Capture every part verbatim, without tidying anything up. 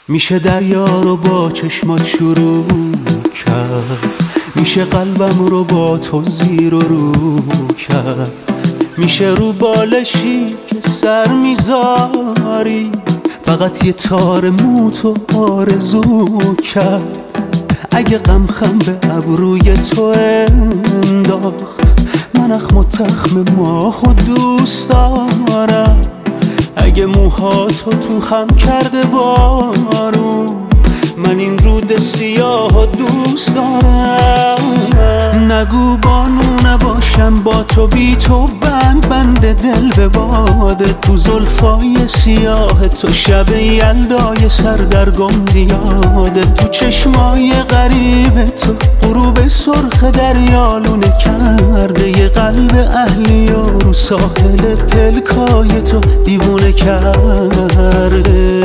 میشه دریا رو با چشمات شروع کرد، میشه قلبم رو با تو زیر و رو کرد، میشه رو بالشی که سر میذاری فقط یه تار موتو آرزو کرد. اگه غم خم به ابروی تو انداخت، من اخم و تخم ماهو دوست دارم. اگه موهاتو تو خم کرده بارون، من این رود سیاه دوست دارم. نگو بانو نباشم با تو، بی تو بند بند دل به باده. تو زلفای سیاه تو شب یلدای سردرگم زیاده. تو چشمای غریب تو غروب سرخ دریالونه کرده. یه قلب اهلی و رو ساحل پلکای تو دیوونه کرده.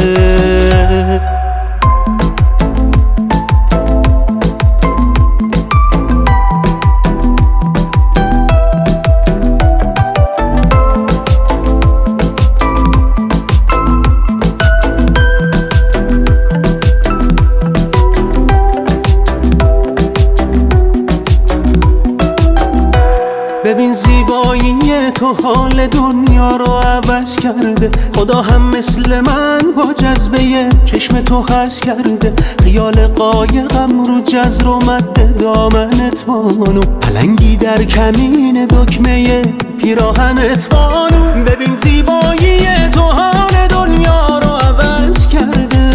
ببین زیبایی تو حال دنیا رو عوض کرده. خدا هم مثل من با جذبه چشم تو خس کرده. خیال قایقم رو جزر و مد دامنت بانو، پلنگی در کمین دکمه پیراهنت بانو. ببین زیبایی تو حال دنیا رو عوض کرده.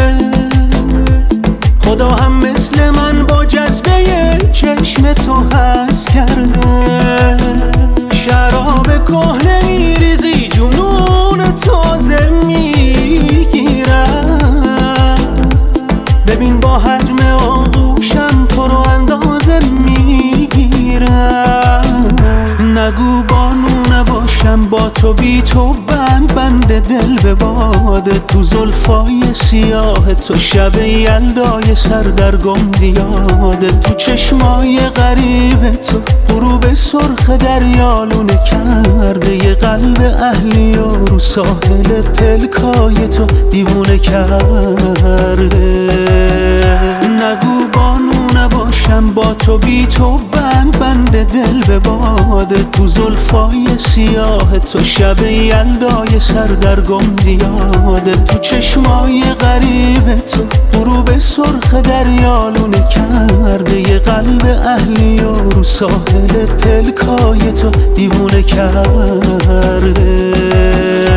خدا هم مثل من با جذبه چشم تو حس کرده. شراب کهنه میریزی جنون تازه میگیرم. ببین با حجم آغوشم تو رو اندازه میگیرم. نگو بانو نباشم با تو، بی تو بند بند دل به باده. تو زلفای سیاه تو شب یلدای سردرگم زیاده. تو چشمای غریب تو غروب سرخ دریالونه کرده. یه قلب اهلی و رو ساحل پلکای تو دیوونه کرده. نگو بانو نباشم با تو، بی تو بند بند دل به باده. تو زلفای سیاه تو شب یلدای سردرگم زیاده. تو چشمای غریب تو غروب سرخ دریالونه کرده. یه قلب اهلی و رو ساحل پلکای تو دیوونه کرده.